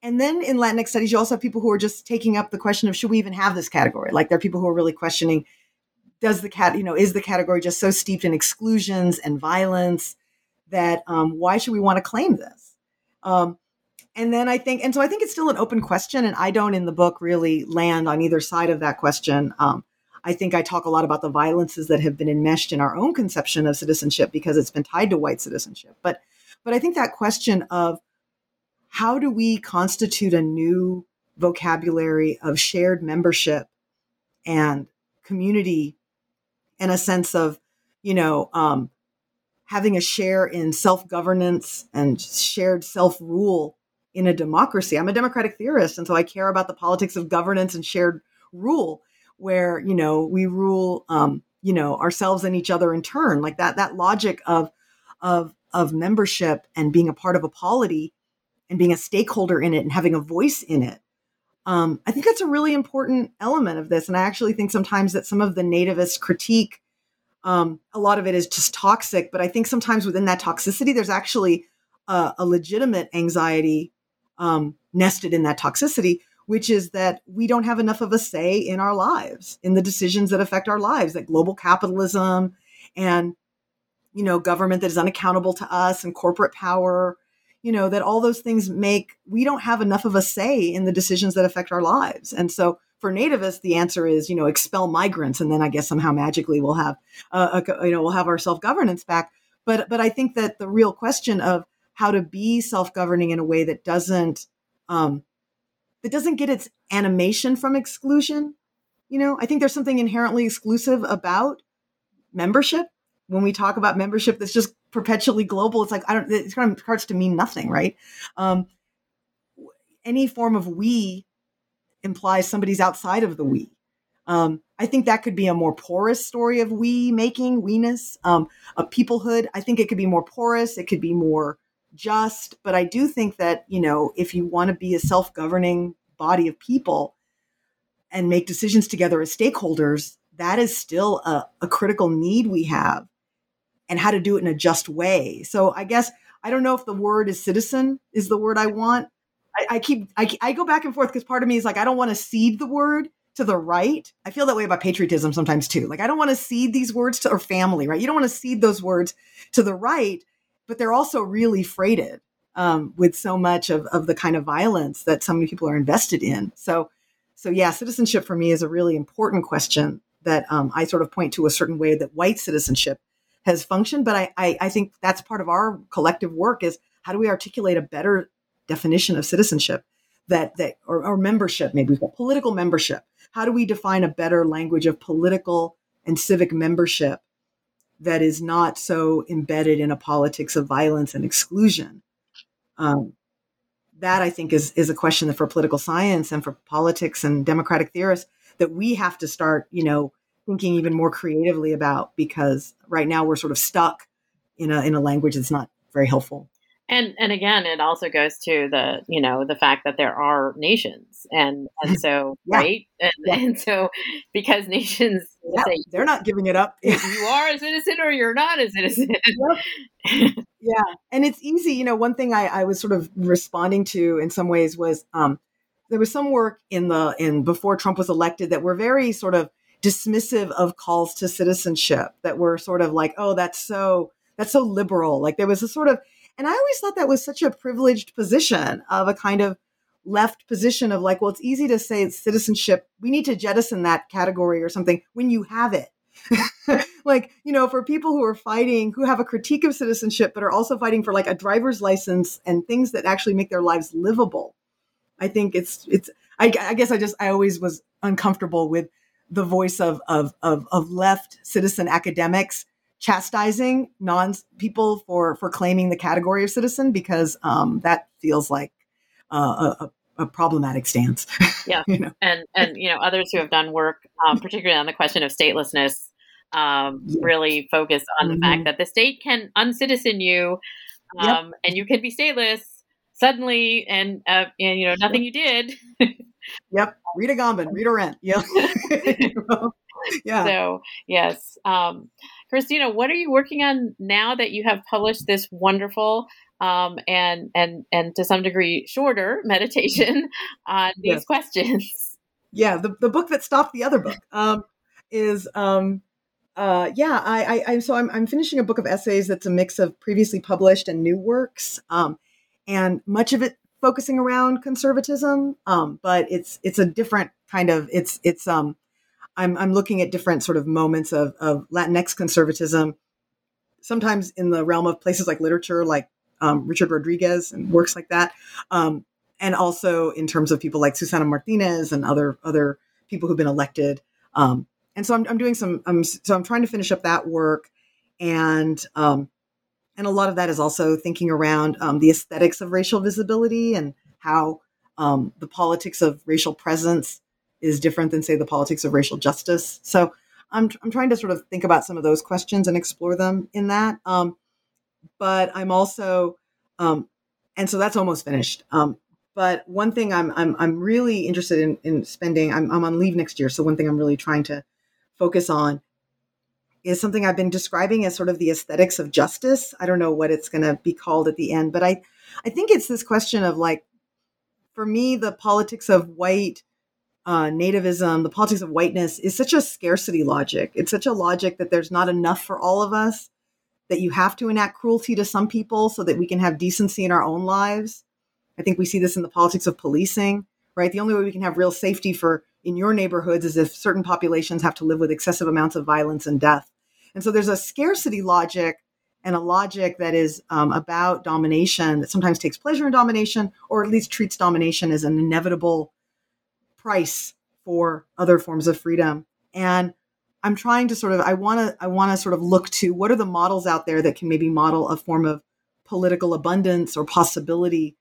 And then in Latinx studies, you also have people who are just taking up the question of, should we even have this category? Like there are people who are really questioning, does the cat, you know, is the category just so steeped in exclusions and violence that um, why should we want to claim this? Um, and then I think, and so I think it's still an open question, and I don't in the book really land on either side of that question. Um, I think I talk a lot about the violences that have been enmeshed in our own conception of citizenship because it's been tied to white citizenship. But, but I think that question of how do we constitute a new vocabulary of shared membership and community and a sense of, you know, um, having a share in self-governance and shared self-rule in a democracy. I'm a democratic theorist, and so I care about the politics of governance and shared rule, where, you know, we rule, um, you know, ourselves and each other in turn. Like that, that logic of, of, of membership and being a part of a polity and being a stakeholder in it and having a voice in it. Um, I think that's a really important element of this. And I actually think sometimes that some of the nativist critique, um, a lot of it is just toxic, but I think sometimes within that toxicity, there's actually a, a legitimate anxiety um, nested in that toxicity, which is that we don't have enough of a say in our lives, in the decisions that affect our lives, that global capitalism and, you know, government that is unaccountable to us and corporate power, you know, that all those things make, we don't have enough of a say in the decisions that affect our lives. And so for nativists, the answer is, you know, expel migrants. And then I guess somehow magically we'll have, uh, a, you know, we'll have our self-governance back. But, but I think that the real question of how to be self-governing in a way that doesn't, um, that doesn't get its animation from exclusion. You know, I think there's something inherently exclusive about membership. When we talk about membership that's just perpetually global, it's like, I don't, it kind of starts to mean nothing, right? Um, any form of we implies somebody's outside of the we. Um, I think that could be a more porous story of we making, we-ness, um, of peoplehood. I think it could be more porous. It could be more just. But I do think that, you know, if you want to be a self-governing body of people and make decisions together as stakeholders, that is still a, a critical need we have, and how to do it in a just way. So I guess, I don't know if the word is citizen is the word I want. I, I keep, I, I go back and forth because part of me is like, I don't want to cede the word to the right. I feel that way about patriotism sometimes too. Like, I don't want to cede these words to, or family, right? You don't want to cede those words to the right, but they're also really freighted um, with so much of, of the kind of violence that so many people are invested in. So, so yeah, citizenship for me is a really important question that um, I sort of point to a certain way that white citizenship has functioned. But I, I, I think that's part of our collective work is how do we articulate a better definition of citizenship that, that or, or membership, maybe political membership. How do we define a better language of political and civic membership that is not so embedded in a politics of violence and exclusion? Um, that I think is, is a question that for political science and for politics and democratic theorists that we have to start, you know, thinking even more creatively about, because right now we're sort of stuck in a in a language that's not very helpful. And and again, it also goes to the, you know, the fact that there are nations, and and so yeah. right, and, yeah. and so because nations yeah. say they're not giving it up. You are a citizen or you're not a citizen. Yep. Yeah, and it's easy. You know, one thing I, I was sort of responding to in some ways was um, there was some work in the in before Trump was elected that were very sort of dismissive of calls to citizenship, that were sort of like, oh, that's so that's so liberal. Like there was a sort of, and I always thought that was such a privileged position of a kind of left position of like, well, it's easy to say it's citizenship. We need to jettison that category or something when you have it. Like, you know, for people who are fighting, who have a critique of citizenship, but are also fighting for like a driver's license and things that actually make their lives livable. I think it's, it's, I, I guess I just, I always was uncomfortable with the voice of, of, of, of left citizen academics chastising non people for, for claiming the category of citizen, because um, that feels like uh, a, a problematic stance. Yeah. You know? And, and, you know, others who have done work, um, particularly on the question of statelessness, um, yeah. really focus on mm-hmm. the fact that the state can uncitizen you, um, yep. and you can be stateless suddenly, and, uh, and you know, nothing yep. you did. Yep. Rita Gombin, Rita Rent. Yeah. Yeah. So, yes. Um, Christina, what are you working on now that you have published this wonderful um, and and and to some degree shorter meditation on these Yes. questions. Yeah, the, the book that stopped the other book um, is um, uh, yeah. I, I, I so I'm I'm finishing a book of essays that's a mix of previously published and new works, um, and much of it focusing around conservatism. Um, but it's it's a different kind of it's it's um I'm I'm looking at different sort of moments of of Latinx conservatism, sometimes in the realm of places like literature, like um, Richard Rodriguez and works like that. Um, And also in terms of people like Susana Martinez and other other people who've been elected. Um, and so I'm, I'm doing some, I'm, so I'm trying to finish up that work. And um, and a lot of that is also thinking around um, the aesthetics of racial visibility and how um, the politics of racial presence is different than, say, the politics of racial justice. So I'm, I'm trying to sort of think about some of those questions and explore them in that. Um, but I'm also, um, and so that's almost finished. Um, But one thing I'm I'm I'm really interested in in spending. I'm I'm on leave next year, so one thing I'm really trying to focus on is something I've been describing as sort of the aesthetics of justice. I don't know what it's going to be called at the end, but I I think it's this question of, like, for me, the politics of white uh, nativism, the politics of whiteness is such a scarcity logic. It's such a logic that there's not enough for all of us, that you have to enact cruelty to some people so that we can have decency in our own lives. I think we see this in the politics of policing, right? The only way we can have real safety for in your neighborhoods is if certain populations have to live with excessive amounts of violence and death. And so there's a scarcity logic and a logic that is um, about domination that sometimes takes pleasure in domination, or at least treats domination as an inevitable price for other forms of freedom. And I'm trying to sort of, I want to, I want to sort of look to what are the models out there that can maybe model a form of political abundance or possibility.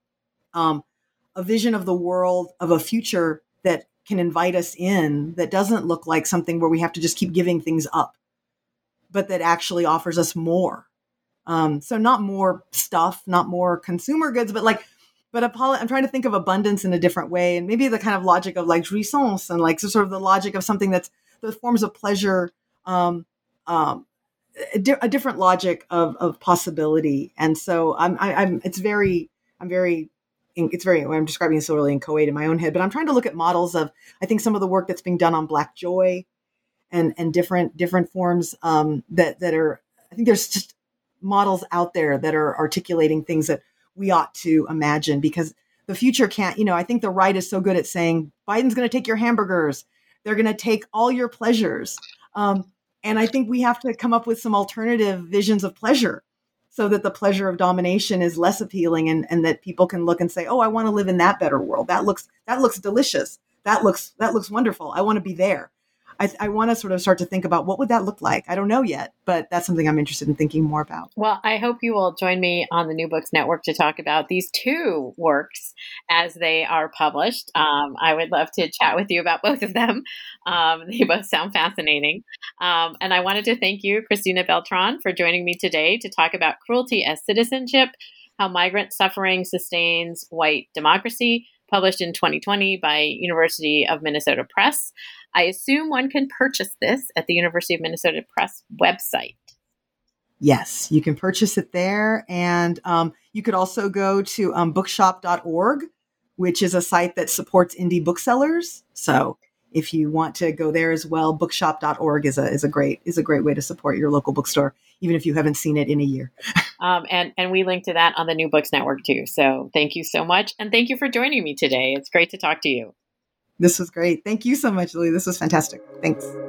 Um, a vision of the world, of a future that can invite us in, that doesn't look like something where we have to just keep giving things up, but that actually offers us more. Um, so not more stuff, not more consumer goods, but like, but a poli- I'm trying to think of abundance in a different way, and maybe the kind of logic of like jouissance and like so sort of the logic of something that's the forms of pleasure, um, um, a, di- a different logic of of possibility. And so I'm, I, I'm, it's very, I'm very. It's very, I'm describing this really inchoate in my own head, but I'm trying to look at models of, I think, some of the work that's being done on Black joy and, and different, different forms um, that, that are, I think there's just models out there that are articulating things that we ought to imagine, because the future can't, you know, I think the right is so good at saying, Biden's going to take your hamburgers. They're going to take all your pleasures. Um, and I think we have to come up with some alternative visions of pleasure, so that the pleasure of domination is less appealing, and, and that people can look and say, oh, I want to live in that better world. That looks, that looks delicious. That looks, that looks wonderful. I want to be there. I, I want to sort of start to think about what would that look like? I don't know yet, but that's something I'm interested in thinking more about. Well, I hope you will join me on the New Books Network to talk about these two works as they are published. Um, I would love to chat with you about both of them. Um, they both sound fascinating. Um, and I wanted to thank you, Cristina Beltran, for joining me today to talk about Cruelty as Citizenship, How Migrant Suffering Sustains White Democracy, published in twenty twenty by University of Minnesota Press. I assume one can purchase this at the University of Minnesota Press website. Yes, you can purchase it there. And um, you could also go to um, bookshop dot org, which is a site that supports indie booksellers. So if you want to go there as well, bookshop dot org is a is a great is a great way to support your local bookstore, even if you haven't seen it in a year. um, and, and we link to that on the New Books Network too. So thank you so much. And thank you for joining me today. It's great to talk to you. This was great. Thank you so much, Lily. This was fantastic. Thanks.